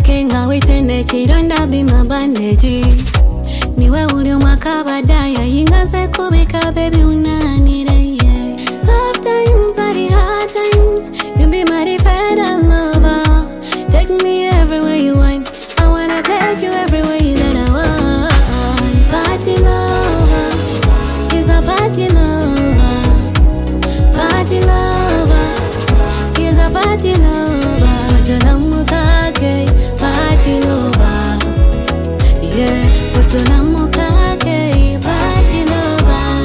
Kenga witende chironda bima bandeji niwe uli umakabadaya yingaze kubika baby unanire yeah. Soft times are the hard times. You be my defender lover. Take me everywhere you want. I wanna take you everywhere that I want. Party lover is a party lover. Party lover is a party lover. Tulamukake party lover. Yeah, tulamukake party lover.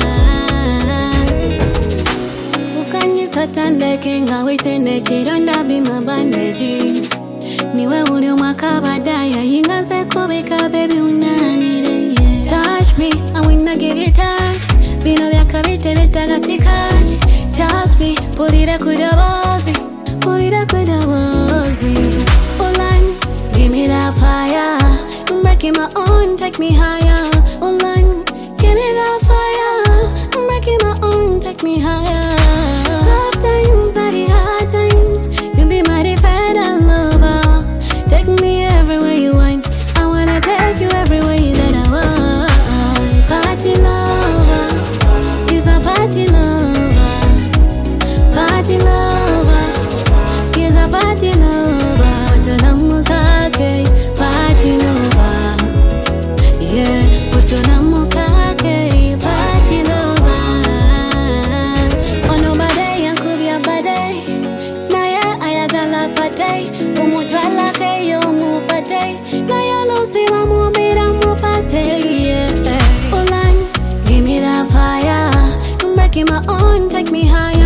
Ukanyi satande kenga witende chironda bima bandeji niwe uli umakabadaya yingaze kubika baby unanire yeah. Touch me, I wanna give you touch. Bino byakabite bitagasikati. Trust me, pulira kudabozi. Pulira kudabozi. Ulan, give me that fire. I'm breaking my own, take me higher. Ulan, give me that fire. I'm breaking my own, take me higher. Soft times are the hard times. You be my defender lover. Take me everywhere you want. I wanna take you everywhere that I want. Party lover is a party lover. Party lover is a party lover. Tulamukake party lover. Yeah, tulamukake party lover. Ono bade yankubi abade. Naya ayagala pate. Umutwala keyo mupate. Naya lusima mubira mupate. Yeah. Ulan, give me that fire. I'm breaking my own, take me higher.